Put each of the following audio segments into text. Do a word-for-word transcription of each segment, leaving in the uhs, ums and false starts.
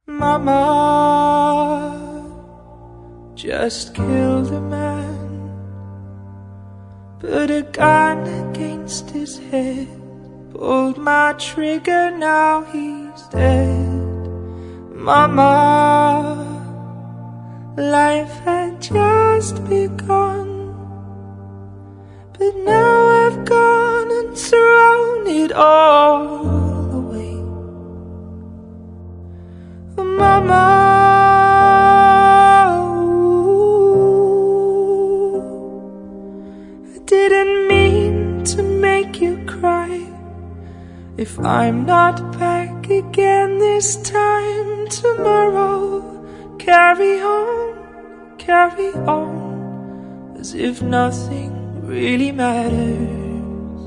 Mama just killed a man, put a gun against his head, pulled my trigger, now he's dead. Mama, life had just begun, but now I've gone and thrown it all away. Mama, I didn't mean to make you cry. If I'm not back again this time tomorrow, carry on, carry on, as if nothing really matters.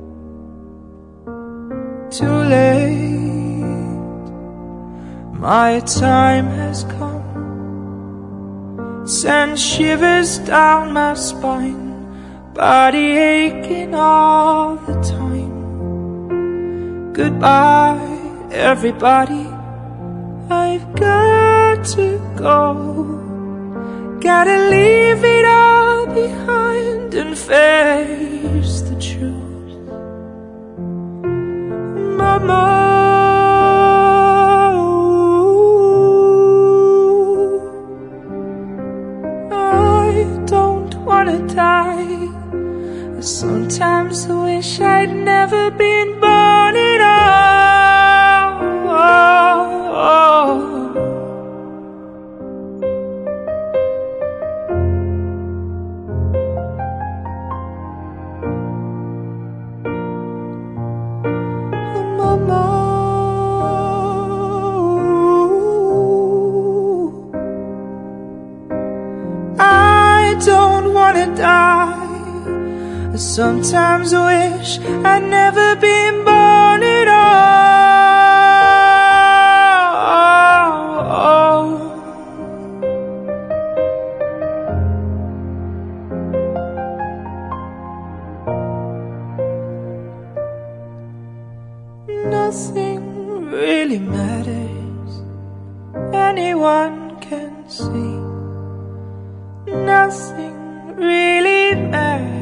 Too late, my time has come, sends shivers down my spine, body aching all the time. Goodbye, everybody, I've got to go. Gotta leave it all behind and face the truth. Mama, I don't wanna die. Sometimes I wish I'd never been born at all. Mama, I don't wanna die. Sometimes I wish I'd never been born at all. Nothing really matters, anyone can see. Nothing really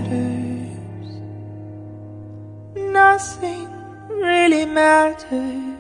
matters. Nothing really matters.